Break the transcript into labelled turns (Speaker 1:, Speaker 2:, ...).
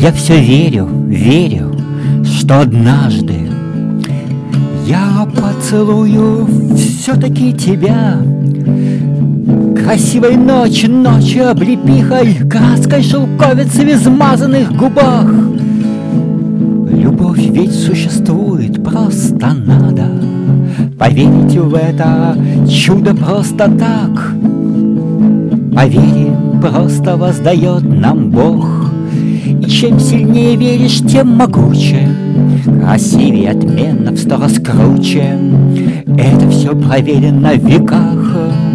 Speaker 1: Я все верю, верю, что однажды я поцелую все-таки тебя. Красивой ночи, ночью облепихой, краской шелковицы в измазанных губах. Любовь ведь существует, просто надо поверить в это чудо просто так. По вере просто воздает нам Бог. И чем сильнее веришь, тем могуче, красивее, отменно, в 100 раз круче. Это все проверено в веках.